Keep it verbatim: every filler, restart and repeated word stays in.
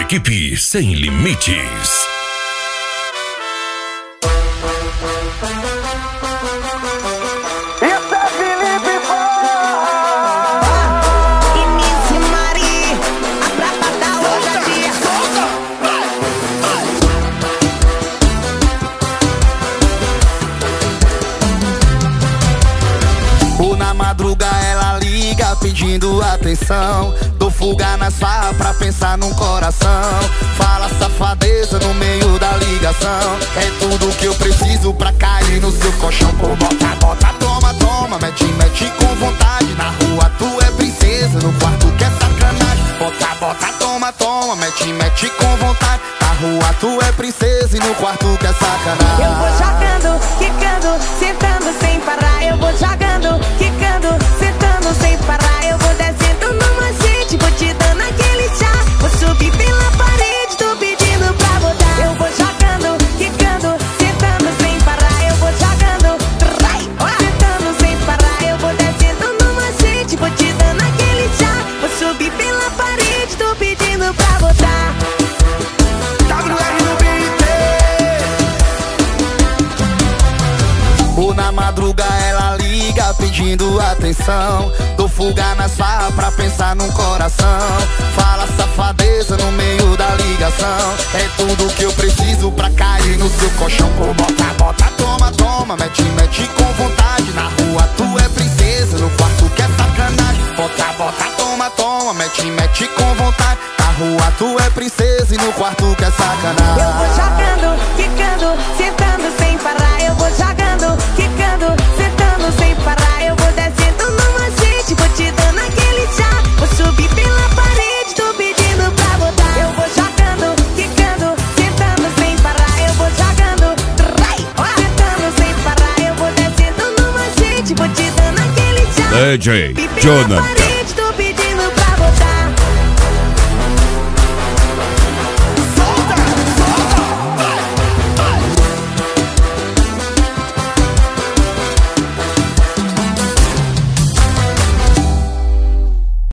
Equipe Sem Limites. Na madruga ela liga pedindo atenção. Dou fuga nas farras pra pensar num coração. Fala safadeza no meio da ligação. É tudo que eu preciso pra cair no seu colchão. Pô, bota, bota, toma, toma. Mete, mete com vontade. Na rua tu é princesa, no quarto que é sacanagem. Bota, bota, toma, toma. Mete, mete com vontade. Na rua tu é princesa e no quarto que é sacanagem. Eu vou jogando, quicando, sentando sem parar. Eu vou jogando, quicando, sentando sem parar. Eu vou descendo no macete, vou te dando aquele chá. Vou subir pela parede, tô pedindo pra botar. Eu vou jogando, quicando, sentando sem parar. Eu vou jogando, trai, sentando sem parar. Eu vou descendo no macete, vou te dando aquele chá. Vou subir pela parede, tô pedindo pra botar. Ou na madruga ela liga pedindo atenção. Dou fuga nas farras pra pensar num coração. Fala safadeza no meio da ligação. É tudo que eu preciso pra cair no seu colchão. Pô, bota, bota, toma, toma. Mete, mete com vontade. Na rua tu é princesa, no quarto que é sacanagem. Bota, bota, toma, toma. Mete, mete com vontade. Na rua tu é princesa e no quarto que é sacanagem. Eu vou jogando, quicando, sentando sem parar. Eu vou jogando, quicando, sentando sem parar. Eu vou descendo no macete, vou te dando aquele chá. Vou subir pela parede, tô pedindo pra botar. Eu vou jogando, quicando, sentando sem parar. Eu vou jogando, trai, sentando sem parar. Eu vou descendo no macete, vou te dando aquele chá. D J Jonathan.